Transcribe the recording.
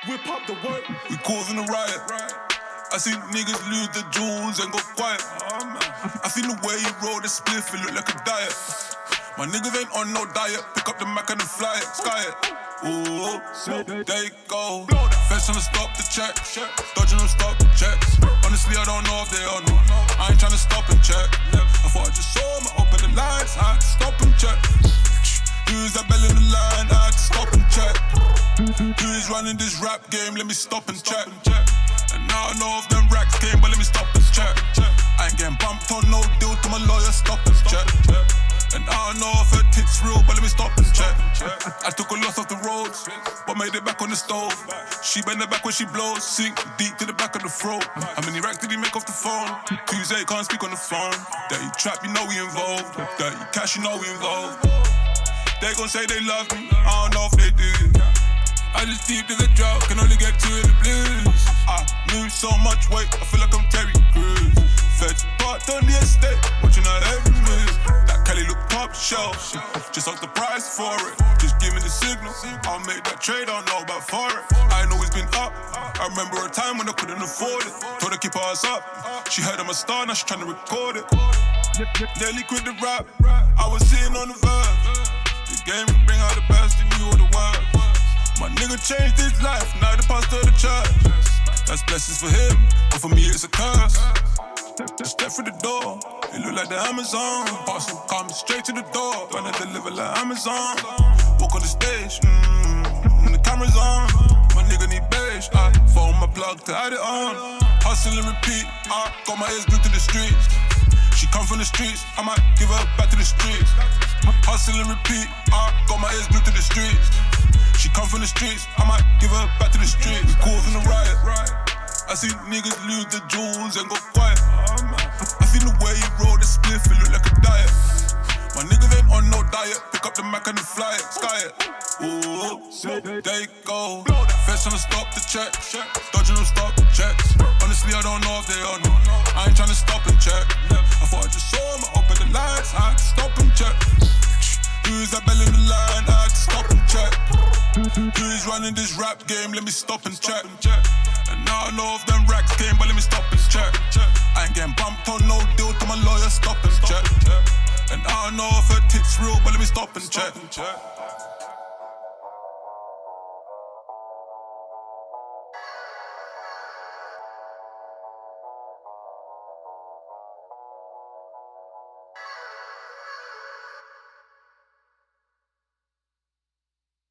Whip up the work. We causing a riot. I seen niggas lose the jewels and go quiet. I seen the way you roll the spliff, it look like a diet. My niggas ain't on no diet. Pick up the Mac and then fly it, sky it. Ooh, there you go. Feds tryna stop the check, dodging them stop checks. Honestly, I don't know if they on me. I ain't tryna stop and check. I thought I just saw them, I open the lights, I had to stop and check. Who's that bell in the line? I had to stop and check. Who's running this rap game? Let me stop and check. And now I know if them racks came, but let me stop and check. I ain't getting bumped on no deal to my lawyer, stop and check. And I don't know if her tits real, but let me stop and check. I took a loss off the roads, but made it back on the stove. She bend her back when she blows, sink deep to the back of the throat. How many racks did he make off the phone? Tuesday can't speak on the phone. Dirty trap, you know we involved. Dirty cash, you know we involved. They gon' say they love me, I don't know if they do. I just deep to the drought, can only get two in the blues. I lose so much weight, I feel like I'm Terry Crews. Feds parked on the estate, watching her every move. That Kelly look top shelf, just up the price for it. Just give me the signal, I'll make that trade, I don't know about for it. I ain't always been up, I remember a time when I couldn't afford it. Told her keep her ass up, she heard I'm a star, now she tryna record it. Nearly quit the rap, I was sitting on the verge. The game can bring out the best in you or the worst. My nigga changed his life, now the pastor of the church. That's blessings for him, but for me it's a curse. Step through the door, it look like the Amazon. Parcel coming straight to the door, gonna deliver like Amazon. Walk on the stage, and the camera's on. My nigga need beige, I phone my plug to add it on. Hustle and repeat, I got my ears glued to the streets. She come from the streets, I might give her back to the streets. Hustle and repeat, I got my ears glued to the streets. She come from the streets, I might give her back to the streets. We causing a riot. I see niggas lose the jewels and go quiet. I seen the way you roll the spliff, it look like a diet. My niggas ain't on no diet, pick up the Mac and then fly it, sky it. Ooh, there you go. Feds tryna stop the check, dodging them stop checks. Honestly, I don't know if they on me. I ain't tryna stop and check. I thought I just saw them, I open the lights, I had to stop and check. Who's that bell in the line? I had to stop and check. Who's running this rap game? Let me stop and check. And now I know if them racks came, but let me stop and check. I ain't getting bumped on no deal to my lawyer, stop and check. And I don't know if her tits real, but let me stop and check.